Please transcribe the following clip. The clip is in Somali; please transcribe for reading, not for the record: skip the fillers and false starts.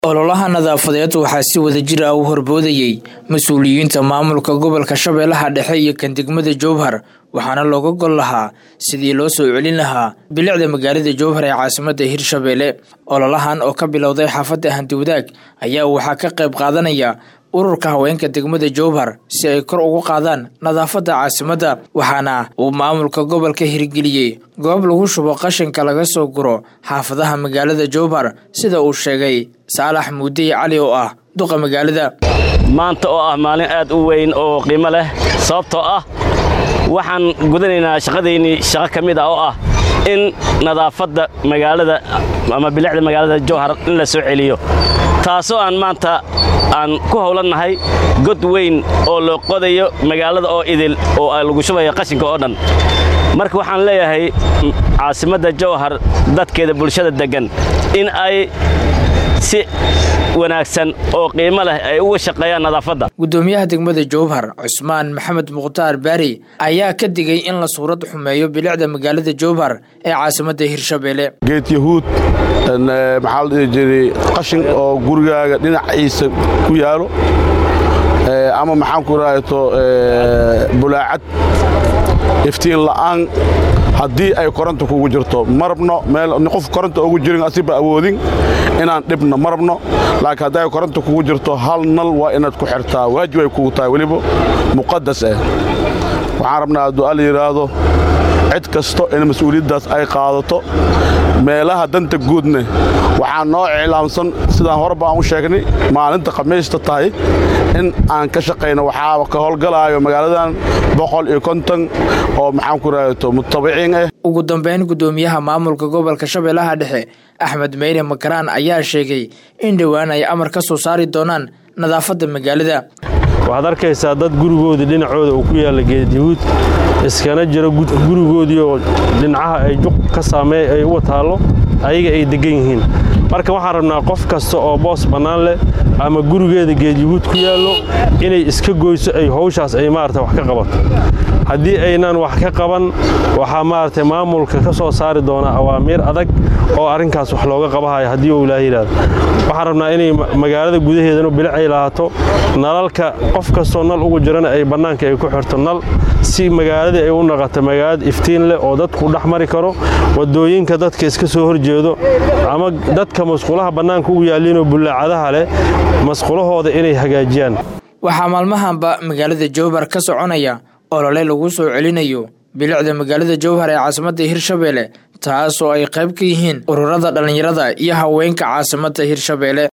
ololaha nadaafadeed waxaa si wadajir ah u horboodayay mas'uuliyiinta maamulka gobolka Shabeellaha Dhexe iyo kan degmada Jowhar waxaana looga gol lahaa sidii loo soo celin lahaa bilicda magaalada Jowhar ee caasimadda Hirshabelle. Ololahan oo ka bilowday xaafadda Hantiwadaag ayaa waxaa ka qayb qaadanaya ururka haweenka degmada Jowhar si ay kor ugu qaadaan nadaafadda caasimadda, waxaana uu maamulka gobolka hirgeliyay goob lagu shubo qashinka laga soo guro xaafadaha magaalada Jowhar sida uu sheegay Saalax Muudey Cali oo ah duqa magaalada. maanta oo ah maalin aad u weyn oo qiimo leh sababtoo ah waxaan gudanaynaa shaqadeeni shaqo kamid ah oo ah in nadaafadda magaalada ama bilicda magaalada Jowhar in la soo celiyo, taasoo aan maanta aan ku howlanahay god weyn oo loo qodayo magaalada oo idil oo lagu shubayo qashinka oo dhan. marka waxaan leeyahay caasimadda Jowhar dadkeeda bulshada degan in ay si wanaagsan oo qiimo leh ay uga shaqeeyaan nadaafadda. Gudoomiyaha degmada Jowhar Cusmaan Maxamed Muqtaar Bari ayaa ka digay in la suurad xumeeyo bilicda magaalada Jowhar ee caasimadda Hirshabelle. geed yahuud maxaa la jiray qashin oo gurigaaga dhinaciisa ku yaalo ama maxaan ku raayto bulaacad iftiin la'aan haddii ay koronto kugu jirto marabno meel qof koronto ugu jirin asiba awoodin inaan dhibno marabno, laakiin haddii ay koronto kugu jirto hal nal waa inaad ku xirtaa, waajib ay kugu tahay weliba muqadas ah. waxaan rabnaa hadduu alla yidhaahdo cid kasto in mas'uuliyaddaas ay qaadato. meelaha danta guudne waxaa noo iclaamsan sidaan horeba aan u sheegnay maalinta khamiista tahay in aan ka shaqayno. waxaa ka howlgalaayo magaaladan 150 oo maxaan ku raayto mutabiciin ah. ugu dambeyn gudoomiyaha maamulka gobolka Shabeellaha Dhexe Axmed Meyre Makaraan ayaa sheegay in dhawaan ay amar ka soo saari doonaan nadaafadda magaalada. waxaad arkaysaa dad gurigooda dhinacooda uu ku yaala geed yahuud iskana jira gurigoodii oo dhinacaha ay juq ka saameey ay u taalo ayaga ay degan yihiin. marka waxaan rabnaa qof kasta oo boos bannaan leh ama gurigeeda geed yahuud ku yaallo inay iska goyso ay hawshaas ay maartay wax ka qabato. haddii aynan wax ka qaban waxaa maartay maamulka ka soo saari doona awaamiir adag oo arrinkaas wax looga qabahayo haddii uu Ilaahay yiraahdo. waxaan rabnaa inay magaalada gudaheedana bilic ay lahaato, nalalka qof kastoo nal ugu jirana ay bannaanka ay ku xirto nal si magaalada ay u noqoto magaalada iftiin leh oo dadku dhex mari karo, wadooyinka dadka iska soo horjeedo ama dadka masquulaha bannaanka ugu yaalliinoo bulaacadaha leh masquulahooda inay hagaajiyaan. waxaa maalmahanba magaalada Jowhar ka soconaya olole lagu soo celinayo bilicda magaalada Jowhar ee caasimadda Hirshabelle, taasoo ay qayb ka yihiin ururada dhalinyarada iyo haweenka caasimadda Hirshabelle.